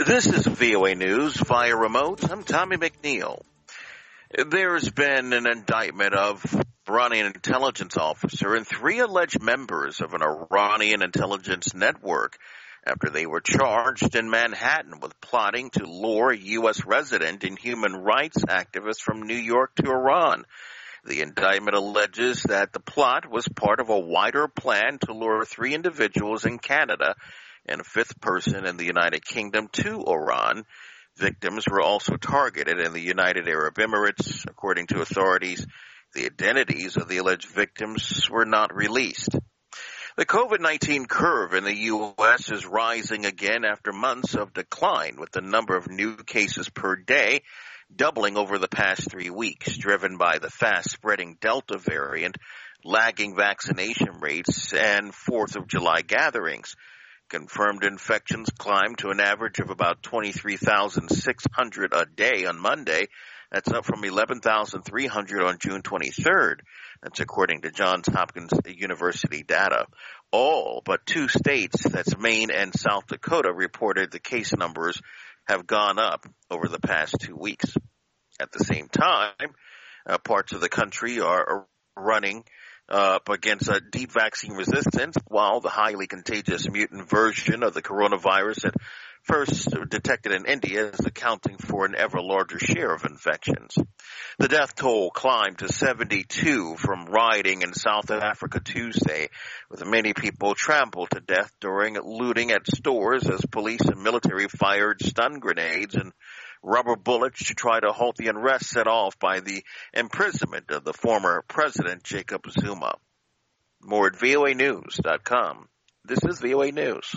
This is VOA News via remote. I'm Tommy McNeil. There's been an indictment of Iranian intelligence officer and 3 alleged members of an Iranian intelligence network after they were charged in Manhattan with plotting to lure a U.S. resident and human rights activist from New York to Iran. The indictment alleges that the plot was part of a wider plan to lure 3 individuals in Canada and a 5th person in the United Kingdom to Iran. Victims were also targeted in the United Arab Emirates. According to authorities, the identities of the alleged victims were not released. The COVID-19 curve in the U.S. is rising again after months of decline, with the number of new cases per day doubling over the past 3 weeks, driven by the fast-spreading Delta variant, lagging vaccination rates, and 4th of July gatherings. Confirmed infections climbed to an average of about 23,600 a day on Monday. That's up from 11,300 on June 23rd. That's according to Johns Hopkins University data. All but 2 states, that's Maine and South Dakota, reported the case numbers have gone up over the past 2 weeks. At the same time, parts of the country are running up against a deep vaccine resistance, while the highly contagious mutant version of the coronavirus at first detected in India is accounting for an ever larger share of infections. The death toll climbed to 72 from rioting in South Africa Tuesday, with many people trampled to death during looting at stores as police and military fired stun grenades and rubber bullets to try to halt the unrest set off by the imprisonment of the former president, Jacob Zuma. More at voanews.com. This is VOA News.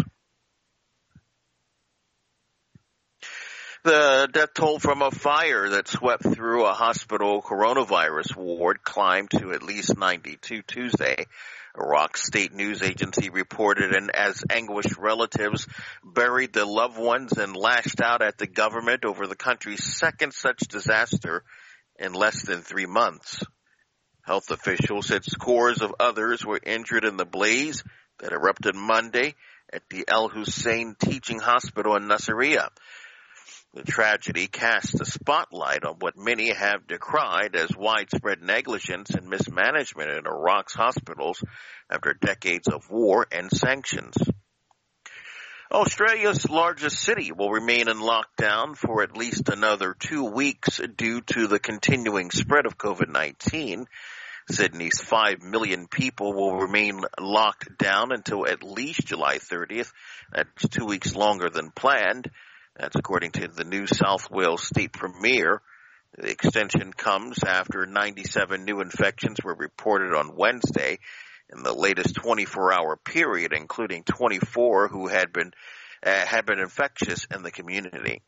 The death toll from a fire that swept through a hospital coronavirus ward climbed to at least 92 Tuesday. Iraq State News Agency reported, and as anguished relatives buried their loved ones and lashed out at the government over the country's second such disaster in less than 3 months. Health officials said scores of others were injured in the blaze that erupted Monday at the El Hussein Teaching Hospital in Nasiriyah. The tragedy cast a spotlight on what many have decried as widespread negligence and mismanagement in Iraq's hospitals after decades of war and sanctions. Australia's largest city will remain in lockdown for at least another 2 weeks due to the continuing spread of COVID-19. Sydney's 5 million people will remain locked down until at least July 30th. That's 2 weeks longer than planned. That's according to the New South Wales State Premier. The extension comes after 97 new infections were reported on Wednesday in the latest 24-hour period, including 24 who had been infectious in the community.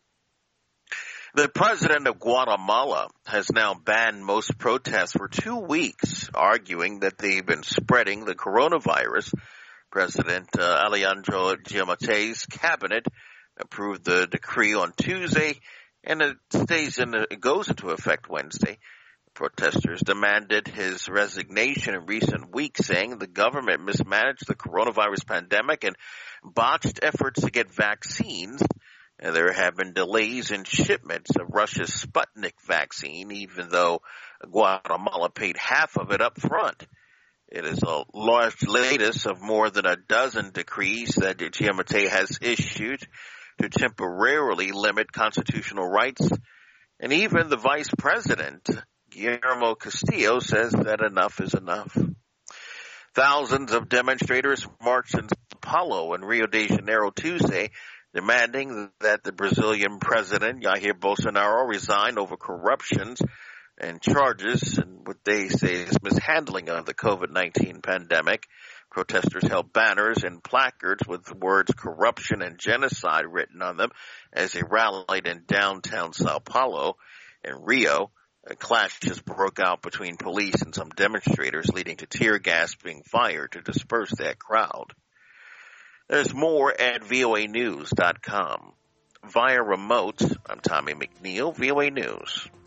The president of Guatemala has now banned most protests for 2 weeks, arguing that they've been spreading the coronavirus. President Alejandro Giammatte's cabinet approved the decree on Tuesday, and it goes into effect Wednesday. Protesters demanded his resignation in recent weeks, saying the government mismanaged the coronavirus pandemic and botched efforts to get vaccines. And there have been delays in shipments of Russia's Sputnik vaccine, even though Guatemala paid half of it up front. It is the latest of more than a dozen decrees that Giammatte has issued to temporarily limit constitutional rights, and even the vice president, Guillermo Castillo, says that enough is enough. Thousands of demonstrators marched in Sao Paulo and Rio de Janeiro Tuesday, demanding that the Brazilian president, Jair Bolsonaro, resign over corruptions and charges and what they say is mishandling of the COVID-19 pandemic. Protesters held banners and placards with the words corruption and genocide written on them as they rallied in downtown Sao Paulo. In Rio, clashes broke out between police and some demonstrators, leading to tear gas being fired to disperse that crowd. There's more at voanews.com. Via remote, I'm Tommy McNeil, VOA News.